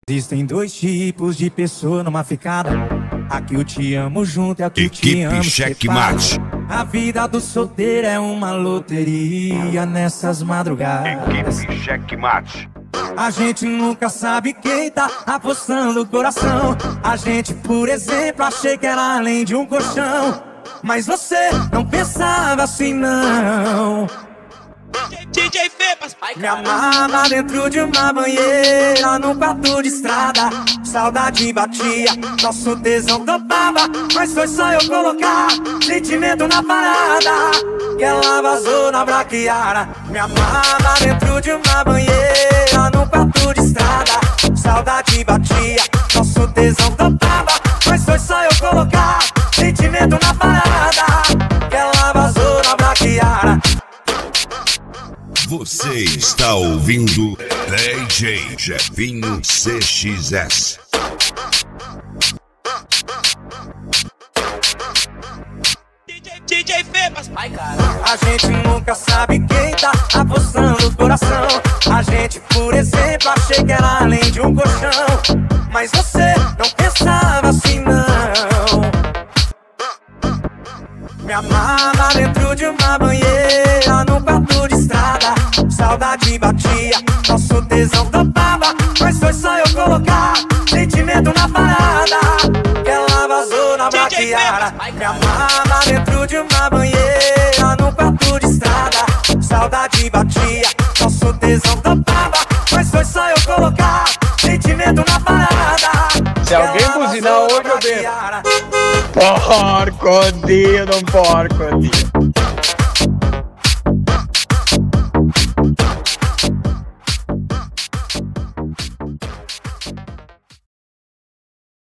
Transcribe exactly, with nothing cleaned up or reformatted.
Existem dois tipos de pessoa numa ficada. Aqui eu te amo junto é o que eu te amo Checkmate. A vida do solteiro é uma loteria nessas madrugadas. Equipe Checkmate. A gente nunca sabe quem tá apostando o coração. A gente, por exemplo, achei que era além de um colchão. Mas você não pensava assim não. D J Fepas, me amava dentro de uma banheira, num quarto de estrada. Saudade batia, nosso tesão topava. Mas foi só eu colocar sentimento na parada que ela vazou na braquiara. Me amava dentro de uma banheira, num quarto de estrada. Saudade batia, nosso tesão topava. Mas foi só eu colocar sentimento na parada que ela vazou na braquiara. Você está ouvindo D J Jefinho C X S. D J Fepas, ai cara. A gente nunca sabe quem tá apostando o coração. A gente, por exemplo, achei que era além de um colchão. Mas você não pensava assim não. Me amava dentro de uma banheira, num quarto de estrada. Saudade batia, nosso tesão topava. Mas foi só eu colocar sentimento na parada que ela vazou na braquiara. Me amava dentro de uma banheira, num quarto de estrada. Saudade batia, nosso tesão topava. Mas foi só eu colocar sentimento na parada. Se alguém buzinar hoje eu devo. Porco, Dio, não porco, Dio.